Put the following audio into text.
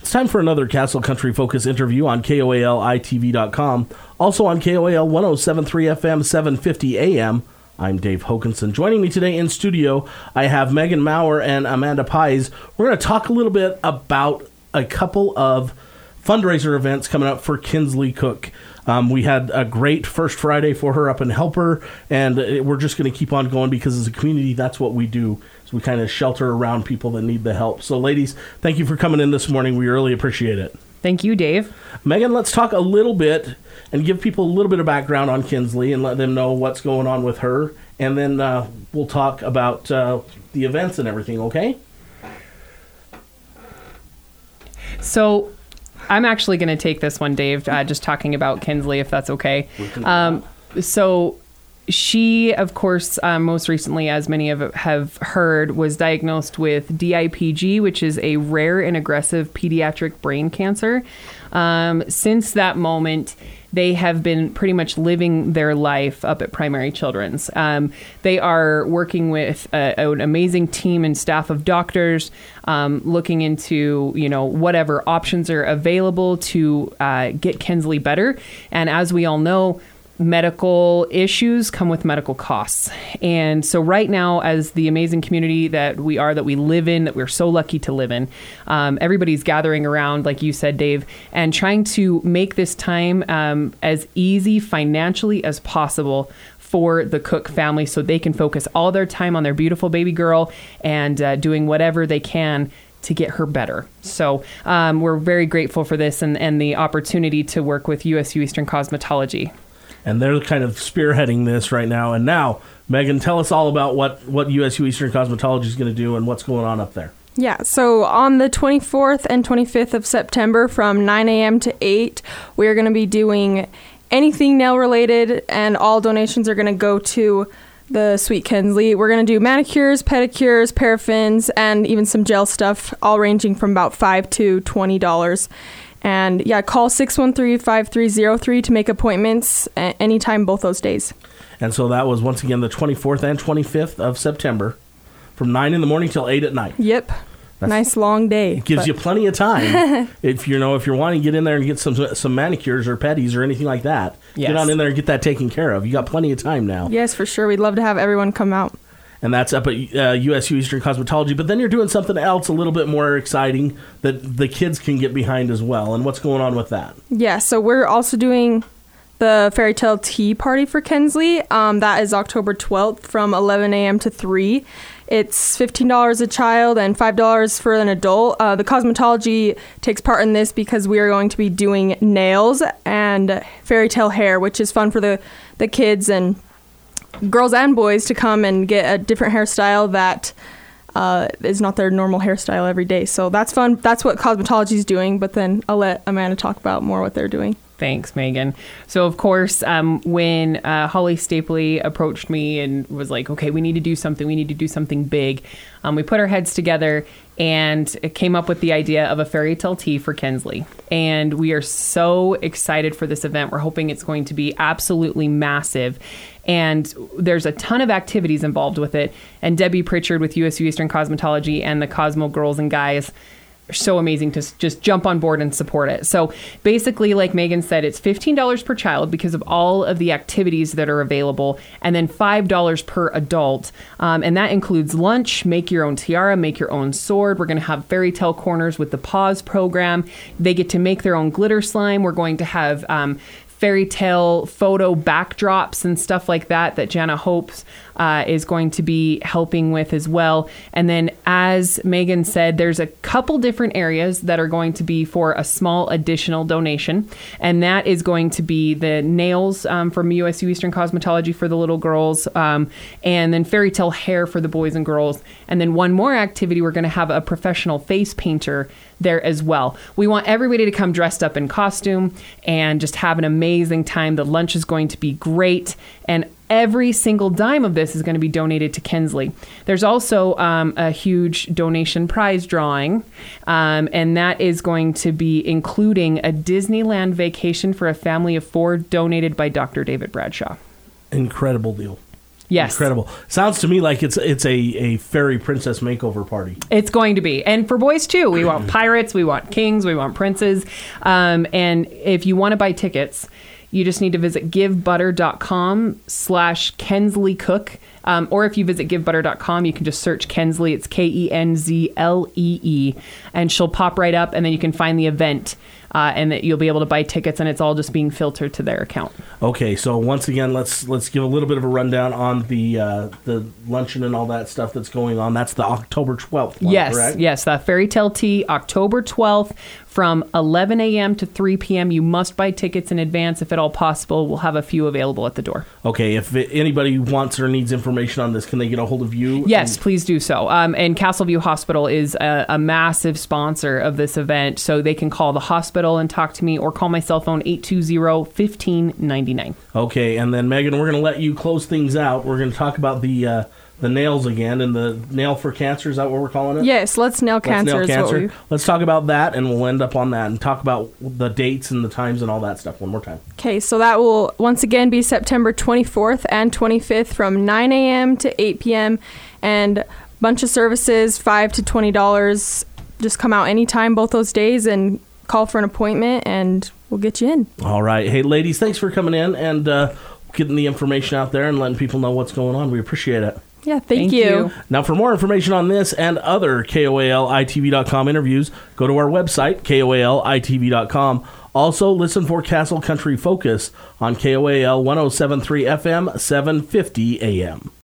It's time for another Castle Country Focus interview on KOALITV.com. Also on KOAL 107.3 FM, 750 AM. I'm Dave Hokanson. Joining me today in studio, I have Megan Maurer and Amanda Pies. We're going to talk a little bit about a couple of fundraiser events coming up for Kinsley Cook. We had a great first Friday for her up in Helper, and we're just going to keep on going because as a community, that's what we do. So we kind of shelter around people that need the help. So ladies, thank you for coming in this morning. We really appreciate it. Thank you, Dave. Megan, let's talk a little bit and give people a little bit of background on Kinsley and let them know what's going on with her. And then we'll talk about the events and everything, okay? So I'm actually going to take this one, Dave, just talking about Kinsley, if that's okay. So she, of course, most recently, as many of have heard, was diagnosed with DIPG, which is a rare and aggressive pediatric brain cancer. Since that moment, they have been pretty much living their life up at Primary Children's. They are working with an amazing team and staff of doctors, looking into, whatever options are available to get Kinsley better. And as we all know, medical issues come with medical costs. And so right now, as the amazing community that we live in, that we're so lucky to live in, everybody's gathering around, like you said, Dave, and trying to make this time as easy financially as possible for the Cook family so they can focus all their time on their beautiful baby girl and doing whatever they can to get her better. So we're very grateful for this and the opportunity to work with USU Eastern Cosmetology. And they're kind of spearheading this right now. And now, Megan, tell us all about what USU Eastern Cosmetology is going to do and what's going on up there. Yeah, so on the 24th and 25th of September from 9 a.m. to 8, we are going to be doing anything nail-related, and all donations are going to go to the Sweet Kinsley. We're going to do manicures, pedicures, paraffins, and even some gel stuff, all ranging from about $5 to $20. And yeah, call 613-5303 to make appointments anytime both those days. And so that was, once again, the 24th and 25th of September from 9 in the morning till 8 at night. Yep. Nice long day. It gives you plenty of time. if you're wanting to get in there and get some manicures or pedis or anything like that, Get on in there and get that taken care of. You got plenty of time now. Yes, for sure. We'd love to have everyone come out. And that's up at USU Eastern Cosmetology. But then you're doing something else a little bit more exciting that the kids can get behind as well. And what's going on with that? Yeah, so we're also doing the Fairy Tale Tea Party for Kinsley. That is October 12th from 11 a.m. to 3. It's $15 a child and $5 for an adult. The cosmetology takes part in this because we are going to be doing nails and fairy tale hair, which is fun for the kids and girls and boys to come and get a different hairstyle that is not their normal hairstyle every day. So that's fun. That's what cosmetology is doing. But then I'll let Amanda talk about more what they're doing. Thanks, Megan. So, of course, when Holly Stapley approached me and was like, okay, we need to do something big, we put our heads together and came up with the idea of a fairy tale tea for Kinsley. And we are so excited for this event. We're hoping it's going to be absolutely massive. And there's a ton of activities involved with it. And Debbie Pritchard with USU Eastern Cosmetology and the Cosmo Girls and Guys, so amazing to just jump on board and support it. So basically, like Megan said, it's $15 per child because of all of the activities that are available, and then $5 per adult. And that includes lunch, make your own tiara, make your own sword. We're going to have fairy tale corners with the Paws program. They get to make their own glitter slime. We're going to have fairy tale photo backdrops and stuff like that Jana Hopes is going to be helping with as well. And then, as Megan said, there's a couple different areas that are going to be for a small additional donation. And that is going to be the nails from USU Eastern Cosmetology for the little girls, and then fairy tale hair for the boys and girls. And then one more activity, we're going to have a professional face painter there as well. We want everybody to come dressed up in costume and just have an amazing time. The lunch is going to be great. And every single dime of this is going to be donated to Kinsley. There's also a huge donation prize drawing, and that is going to be including a Disneyland vacation for a family of 4 donated by Dr. David Bradshaw. Incredible deal. Yes. Incredible. Sounds to me like it's a fairy princess makeover party. It's going to be. And for boys, too. We want pirates, we want kings, we want princes. And if you want to buy tickets, you just need to visit givebutter.com/KensleyCook. Or if you visit givebutter.com, you can just search Kensley. It's Kenzlee. And she'll pop right up, and then you can find the event. And that you'll be able to buy tickets, and it's all just being filtered to their account. Okay, so once again, let's give a little bit of a rundown on the luncheon and all that stuff that's going on. That's the October 12th one, correct? Yes, the Fairy Tale Tea, October 12th from 11 a.m. to 3 p.m. You must buy tickets in advance if at all possible. We'll have a few available at the door. Okay, if anybody wants or needs information on this, can they get a hold of you? Yes, please do so. And Castleview Hospital is a massive sponsor of this event, so they can call the hospital and talk to me or call my cell phone 820-1599. Okay, and then Megan, we're going to let you close things out. We're going to talk about the nails again and the nail for cancer. Is that what we're calling it? Yes, let's nail cancer. Let's talk about that, and we'll end up on that and talk about the dates and the times and all that stuff one more time. Okay, so that will once again be September 24th and 25th from 9 a.m. to 8 p.m. and a bunch of services, $5 to $20. Just come out anytime both those days and call for an appointment, and we'll get you in. All right. Hey, ladies, thanks for coming in and getting the information out there and letting people know what's going on. We appreciate it. Yeah, thank you. Now, for more information on this and other KOALITV.com interviews, go to our website, KOALITV.com. Also, listen for Castle Country Focus on KOAL 107.3 FM, 750 AM.